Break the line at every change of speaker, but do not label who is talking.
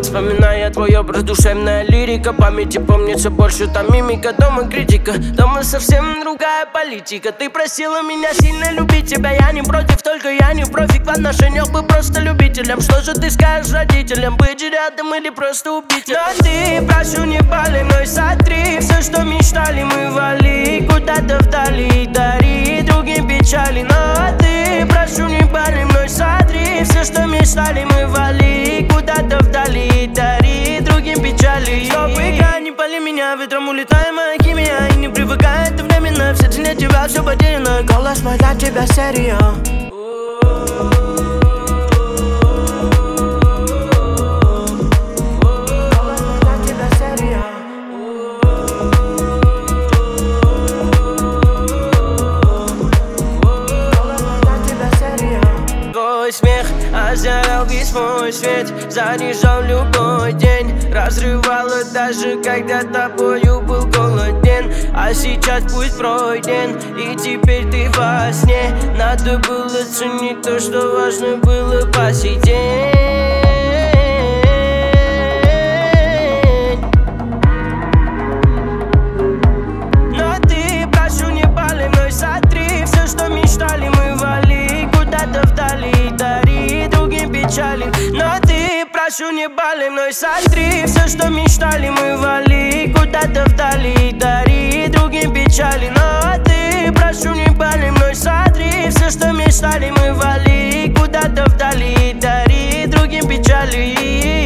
Вспоминая твой образ, душевная лирика. Памяти помнится больше та мимика. Дома критика, дома совсем другая политика. Ты просила меня сильно любить тебя, я не против, только я не профик в отношениях, бы просто любителем. Что же ты скажешь родителям, быть рядом или просто убить? Но ты, прошу, не пали, но и сотри все, что мечтали мы, вали куда-то вдали, дари другим печали. Но ты, прошу, не пали, но и сотри все, что мечтали мы, вали куда-то вдали, дари другим печали. Стоп, играй, не пали меня, ветром улетает моя химия. И не привыкает ты временно, в сердце нет тебя, все потеряно. Голос мой для тебя серия. Твой смех озарял весь мой свет, заряжал любой день, разрывало даже когда тобою был голоден. А сейчас пусть пройден, и теперь ты во сне. Надо было ценить то, что важно было по сей день. Но ты, прошу, не пали мной, сотри все, что мечтали мы, вали куда-то вдали, дари другим печали. Но ты, прошу, не пали мной, сотри все, что мечтали мы, вали куда-то вдали, дари другим печали. Но ты, прошу, не пали мной, сотри все, что мечтали мы, вали куда-то вдали, дари другим печали.